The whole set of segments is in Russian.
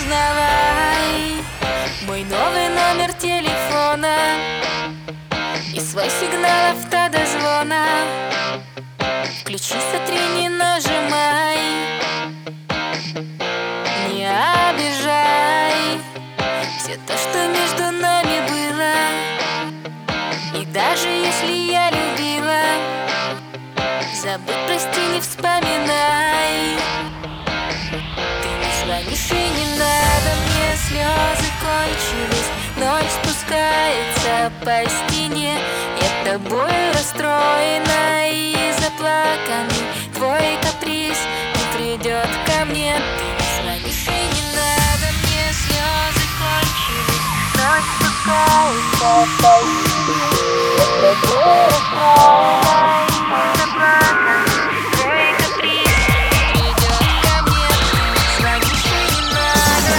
узнавай мой новый номер телефона и свой сигнал автодозвона. Включи, сотри, не нажимай, не обижай все то, что между нами было. И даже если я любила, забудь, прости, не вспоминай. Ты не звонишь и не надо, мне слезы кончились. Ночь спускается по стене, я тобой расстроена и заплаканный. Твой каприз не придет ко мне. Ты не звонишь и не надо, мне слезы кончились. Ночь спускается по стене, я тобой расстроена и заплаканный. Твой каприз не придет ко мне. Ты не звонишь и не надо.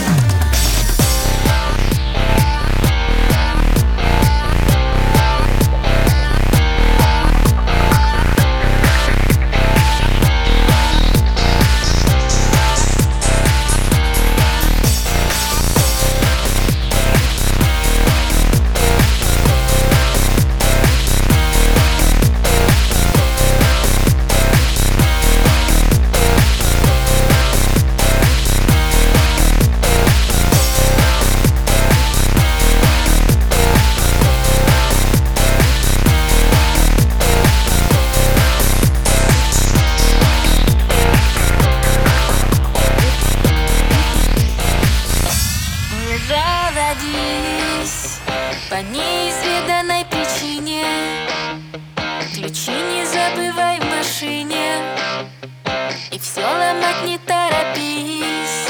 Заводись по неизведанной причине. Ключи не забывай в машине, и все ломать не торопись.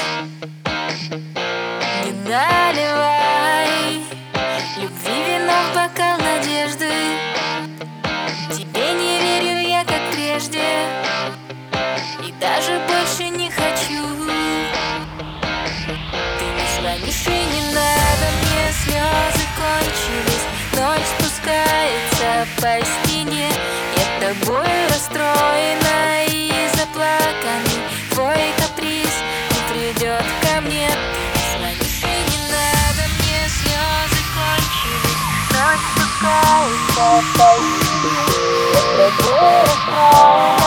Не наливай любви вино в бокал надежды. Тебе не верю я, как прежде, и даже больше не хочу. Ты не звонишь и не надо, мне слезы кончились. Ночь спускается по стене, я тобой расстроена и заплаканный. Твой каприз не придет ко мне. Ты не звонишь и не надо, мне слезы кончились. Ночь спускается по стене, я тобой расстроена.